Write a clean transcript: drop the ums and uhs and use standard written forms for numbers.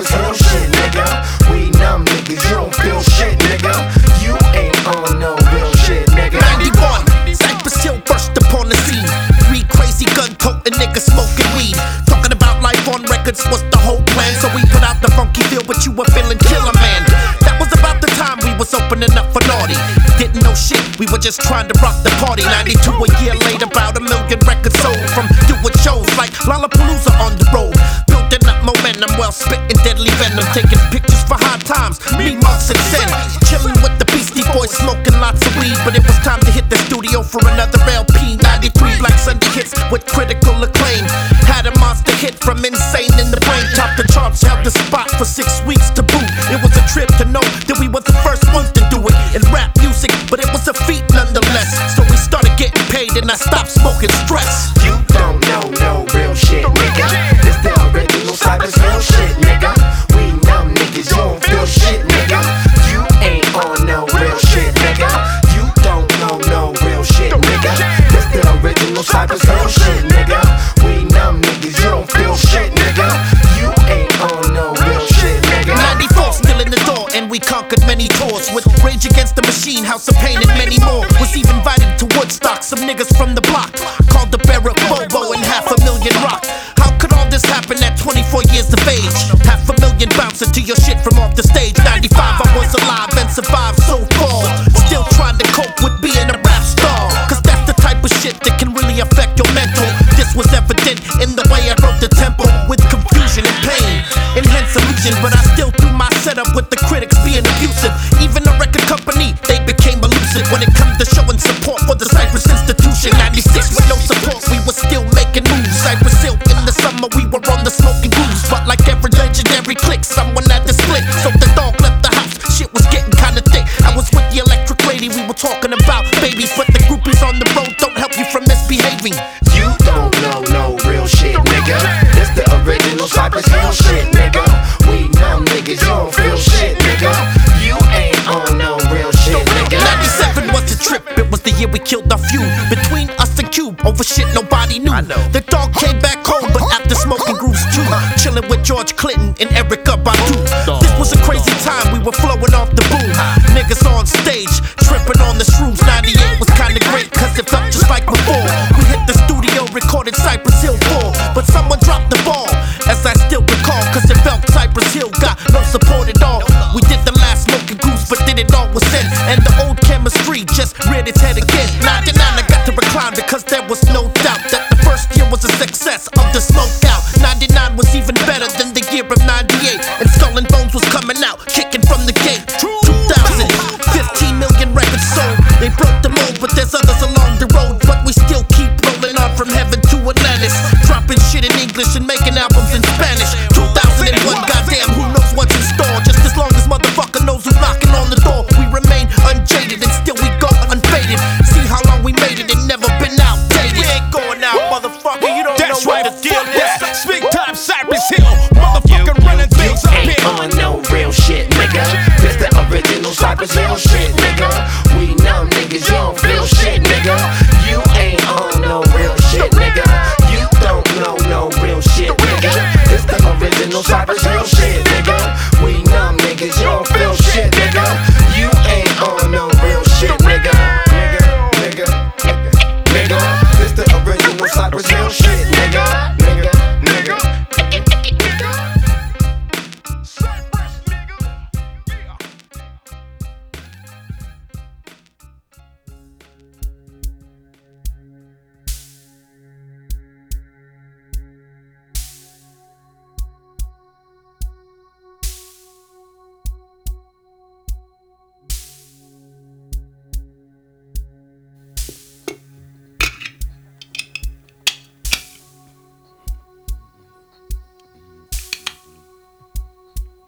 Cypress Hill shit, nigga. We numb niggas, you don't feel shit, nigga. You ain't on no real shit, nigga. 91, Cypress Hill burst upon the scene. 3 crazy gun-toting niggas smoking weed. Talking about life on records was the whole plan. So we put out the funky feel, but you were feeling killer, man. That was about the time we was opening up for naughty. Didn't know shit, we were just trying to rock the party. 92 a year later, about 1 million records sold. From doing shows like Lollapalooza on the road. Building up momentum while spitting deadly venom. Taking pictures for high times, me, Monks, and Zen. Chilling with the Beastie Boys, smoking lots of weed. But it was time to hit the studio for another LP. 93 Black Sunday hits with critical acclaim. Had a monster hit from Insane in the Brain. Topped the charts, held the spot for 6 weeks to boot. It was a trip to know that we were the first ones to do it in rap music, but it was a feat nonetheless. So we started getting paid and I stopped smoking stress. You don't know no real shit, nigga. This the original Cypress Hill shit, nigga. We numb niggas, you don't feel shit, nigga. You ain't on no real shit, nigga. You don't know no real shit, nigga. This the original Cypress Hill shit, nigga. We numb niggas, you don't feel shit, nigga. You ain't on no real shit, nigga. 94 still in the door and we conquered many tours with Rage Against the Machine, House of Pain, and many more. Was even invited to Woodstock, some niggas from the block called the Barrack Bobo and 500,000 rock. How could all this happen at 24 years of age? 500,000 bouncing to your shit from off the stage. 95 I was alive and survived so far. Still trying to cope with being a rap star, cause that's the type of shit that can really affect your mental. This was evident in the way I wrote the tempo, with confusion and pain, enhance illusion. But I still threw my setup with the critics being abusive. Even the record company, they became elusive when it comes to showing support for the Cypress institution. 96 with no support, we were still making moves. Cypress Hill in the summer, we were on the smoking grooves. But like every legendary click, someone had to split. So the dog left the house, shit was getting kinda thick. I was with the electric lady, we were talking about babies, but the groupies on the road don't help you from misbehaving. You don't know no real shit, nigga. This the original Cypress Hill shit, nigga. We numb niggas, you don't feel shit, nigga. You ain't on no real shit, nigga. 97 was a trip, it was the year we killed our feud. Between us and Cube, over shit nobody knew. The dog came back home, but after smoking grooves too. Chilling with George Clinton and Erykah Badu. This was a crazy time, we were flowing off the boom. Niggas on stage, tripping on the shrooms. 98 was kinda great, cause it felt just like before. We hit the studio, recorded Cypress Hill 4. But someone dropped the ball, as I still recall, cause it felt Cypress Hill got no support at all. We did the last smoking grooves, but did it all with sense. And the old chemistry just reared its head again. 99 I got to recline because there was no doubt that the first year was a success of the smoke.